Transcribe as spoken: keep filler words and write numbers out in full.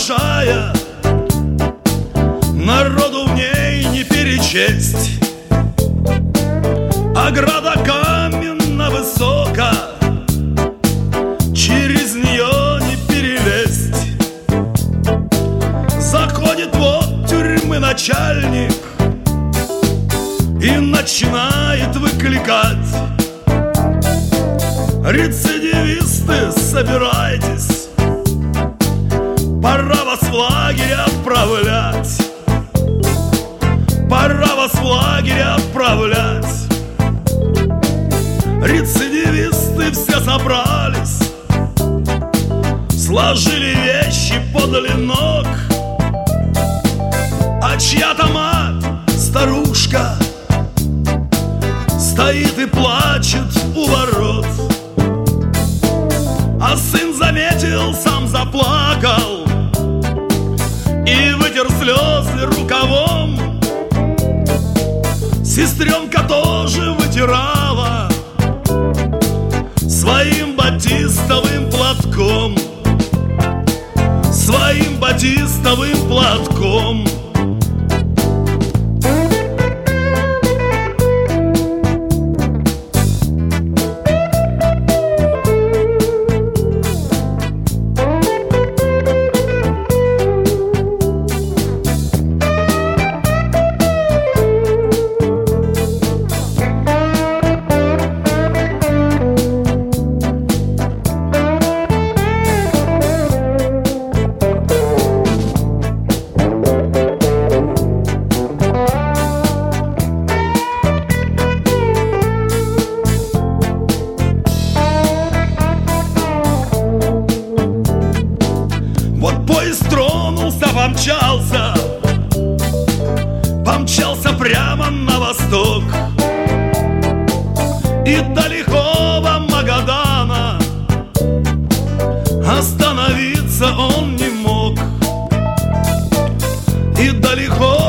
большая, народу в ней не перечесть. Ограда каменна высока, через нее не перелезть. Заходит вот тюрьмы начальник и начинает выкликать: рецидивисты, собирайтесь, пора вас в лагерь отправлять. Пора вас в лагерь отправлять. Рецидивисты все собрались, сложили вещи подле ног, а чья-то мать, старушка, стоит и плачет у ворот. А сын заметил, сам заплакал и вытер слезы рукавом. Сестренка тоже вытирала своим батистовым платком, своим батистовым платком. Поезд тронулся, помчался, помчался прямо на восток, и до лихого Магадана остановиться он не мог. И до лихого